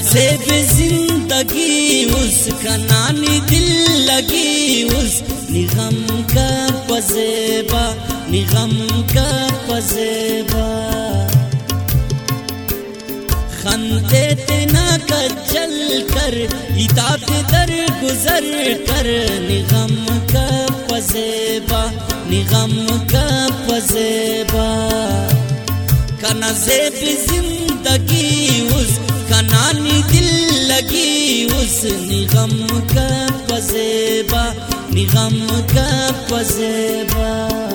नसेब जिंदगी उसका नानी दिल लगी उस निगम का पजेबा निगम का पजेबा खंते तेना का चल कर इतात दर गुजर कर निगम का पजेबा निगम का पजेबा का नसेब जिंदगी उस कनानी दिल लगी उस निगम का पजेबा निगम का पजेबा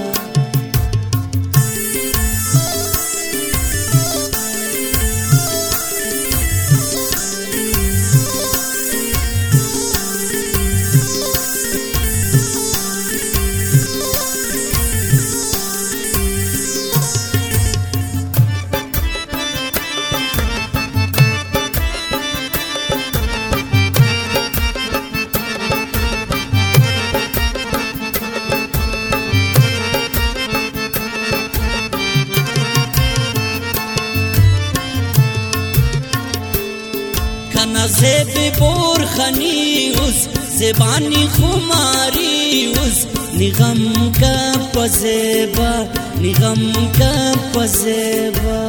नसेब बोर खनी उस ज़बानी खुमारी उस निगम का पजेबा निगम का पजेबा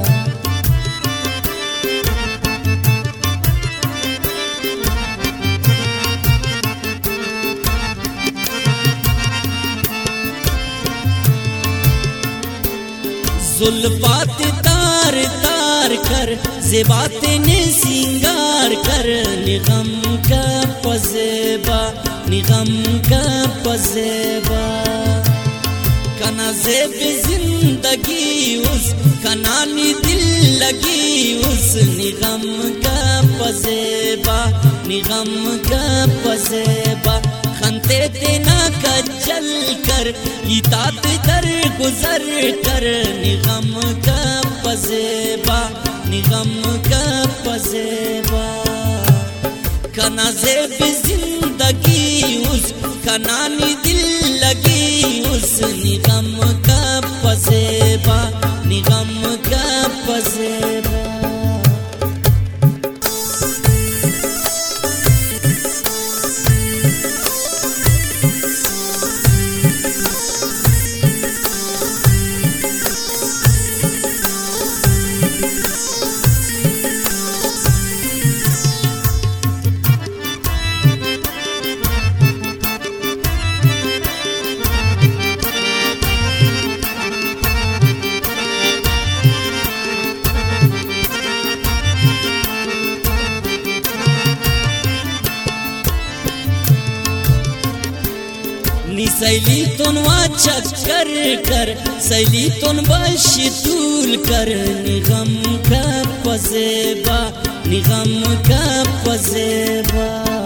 जुल्फात तार तार कर ज़ेबात ने सिंगार कर निगम का पजेबा निगम का पजेबा का नसेब जिंदगी उस कनानी दिल लगी उस निगम का पजेबा निगम का पजेबा खंते तेना का चल कर इतात दर गुजर कर निगम का पजेबा निगम का पजेबा का नसेब जिंदगी उस कनानी दिल लगी उस निगम का पजेबा निगम का पजेबा सैली तुनवा चक्कर कर सैली तुन बशतूल कर निगम का पजेबा निगम का पजेबा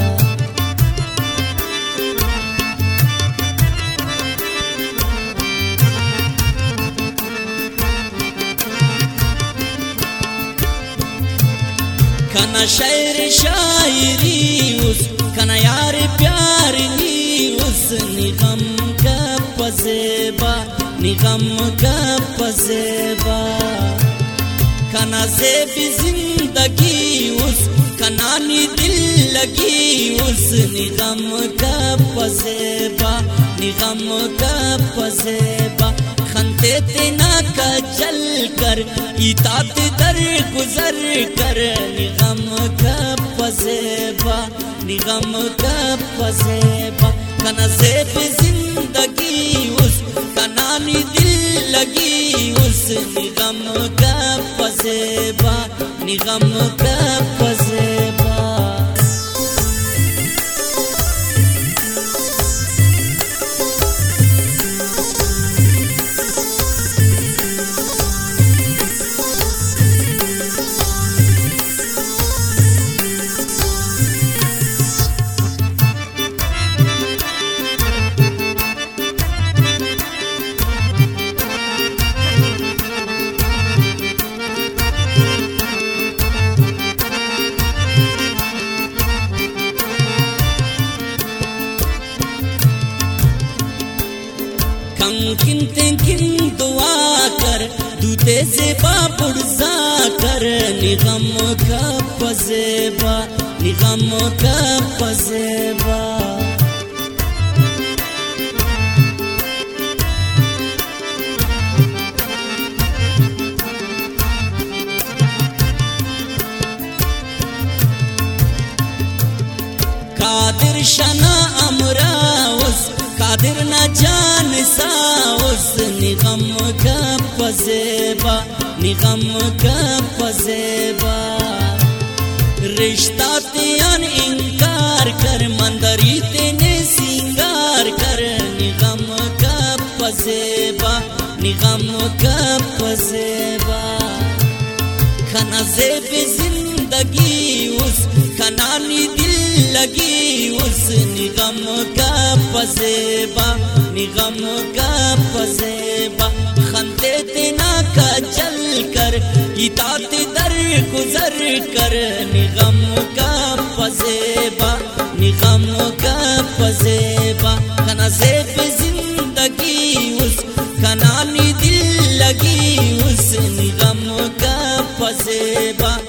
कना शायर शायरी उस कना यार प्यार नी उस निगम का पजेबा निगम का पजेबा का नसेब जिंदगी उस कनानी दिल लगी उस निगम का पजेबा निगम का पजेबा खंते तेना का चल कर इतात दर गुजर कर निगम का पजेबा निगम का पजेबा का नसेब जिंदगी उस कनानी दिल लगी उस निगम का पजेबा निगम का पजेबा कंकिन तेंकिन दुआ कर दूते से बापुड़जा कर निगम का पजेबा निगम का पजेबा कादिर शना अमराउस कादिर न जान साउस निगम का पजेबा निगम का पजेबा रिश्ता त्यान इनकार कर मंदरी तेने सिंगार कर निगम का पजेबा निगम का पजेबा खना ज़ेब जिंदगी उस खनानी दिल लगी उस निगम का पजेबा निगम का पजेबा खंते तेना का चल कर इतात दर गुजर कर निगम का पजेबा निगम का पजेबा खना ज़ेब जिंदगी उस खनानी दिल लगी उस निगम का पजेबा